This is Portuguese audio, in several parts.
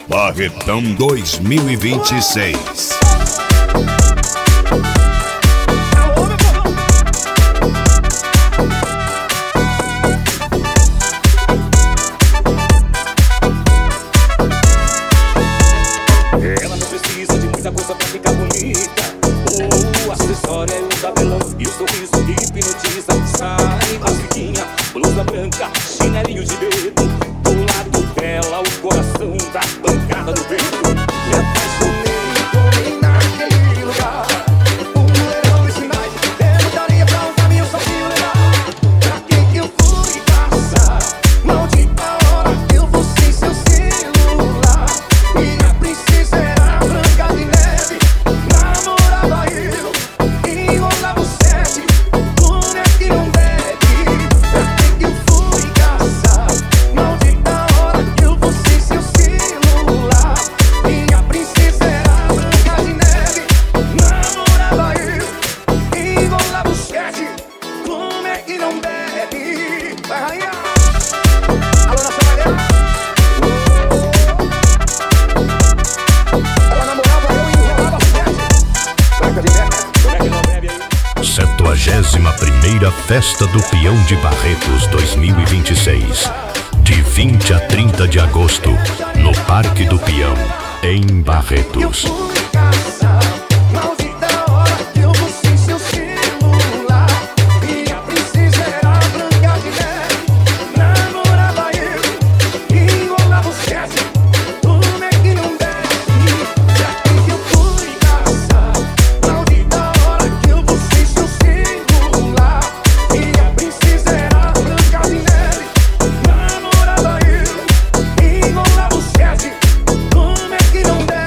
Barretão 2026. Ela não precisa de muita coisa pra ficar bonita. O acessório é o cabelão e o sorriso hipnotiza. Sai basiquinha, blusa branca, chinelinho de dedo. Do lado dela o coração dá pancada no peito. Me apaixonei naquele lugar. O mulherão dos sinais perguntaria pra um caminho sozinho levar. Pra quem que eu fui caçar? Maldita hora que eu vou sem seu celular. Minha princesa era Branca de Neve. Namorava eu, enrolava o sete. Como é que não deve? Pra quem que eu fui caçar? Maldita hora que eu vou sem seu celular. Minha princesa era Branca de Neve. Namorava eu, enrolava o sete. Como é que não deve? Vai rainha! Alô, Nação Maria! Ela namorava eu e enrolava o sete. Branca de Neve, como é que não deve aí? 71ª Festa do Peão de Barretos 2026. De 20 a 30 de agosto, no Parque do Peão, em Barretos. Eu fui caçar, maldita hora que eu vou sem seu celular. Minha princesa era Branca de Neve. Namorava eu, enrolava o sete. Como é que não desce? Pra quem que eu fui caçar? Maldita hora que eu vou sem seu celular. Minha princesa era Branca de Neve. Namorava eu, enrolava o sete. Como é que não deve?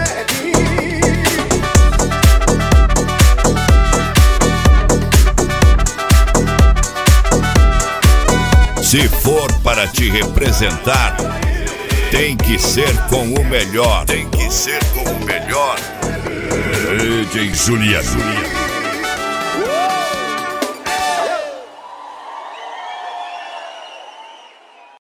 Se for para te representar, tem que ser com o melhor. Tem que ser com o melhor. DJ Juliano.